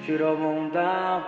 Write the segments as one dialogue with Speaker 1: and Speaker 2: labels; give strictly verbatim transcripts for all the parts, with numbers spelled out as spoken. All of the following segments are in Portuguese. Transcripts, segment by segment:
Speaker 1: tirou mundão.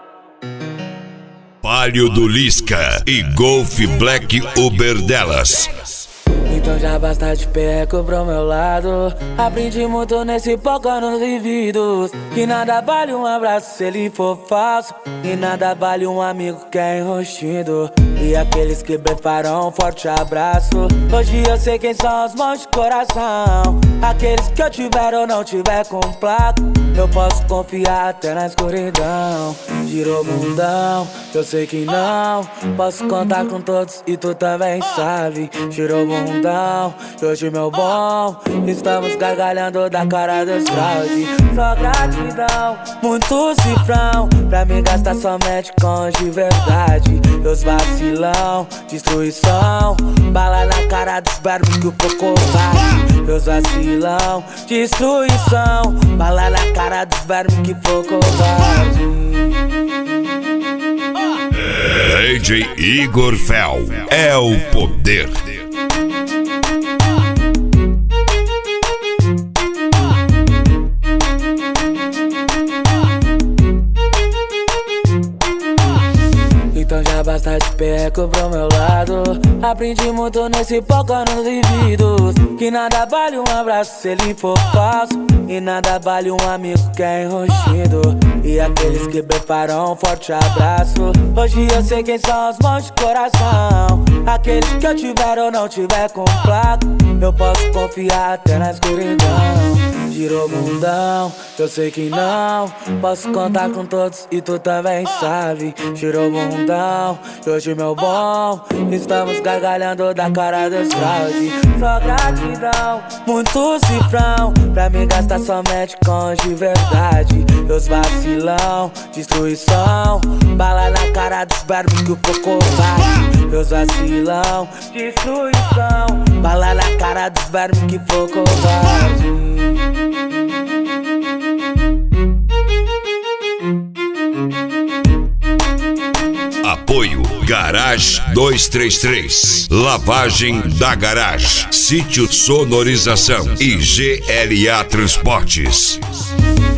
Speaker 2: Palio do Lisca e Golf Black Uber delas.
Speaker 1: Então já basta de perco pro meu lado. Aprendi muito nesse pouco anos vividos, que nada vale um abraço se ele for falso, e nada vale um amigo que é enrostido. E aqueles que preparam um forte abraço, hoje eu sei quem são os mãos de coração. Aqueles que eu tiver ou não tiver com placa, eu posso confiar até na escuridão. Girou mundão, eu sei que não posso contar com todos e tu também sabe. Girou mundão, hoje meu bom, estamos gargalhando da cara dos fraude. Só gratidão, muito cifrão, pra me gastar somente com de verdade. Meus vacilão, destruição, bala na cara dos verbos que o foco vai. Meus vacilão, destruição, bala na cara dos verbos que foco vai.
Speaker 2: D J Igor Fel é o poder.
Speaker 1: Então já basta de perco pro meu lado. Aprendi muito nesse pouco anos vividos, que nada vale um abraço se ele for falso, e nada vale um amigo que é enrostido. E aqueles que preparam um forte abraço, hoje eu sei quem são os mãos de coração. Aqueles que eu tiver ou não tiver com placa, eu posso confiar até na escuridão. Girou mundão, eu sei que não posso contar com todos e tu também sabe. Girou mundão, hoje meu bom, estamos gargalhando da cara dos fraude. Só gratidão, muito cifrão, pra me gastar somente com de verdade. Meus vacilão, destruição, bala na cara dos verbos que o foco vai. Meus vacilão, destruição, bala na cara dos verbos que foco vai.
Speaker 2: Apoio Garage dois três três, Lavagem da Garage, Sítio Sonorização e G L A Transportes.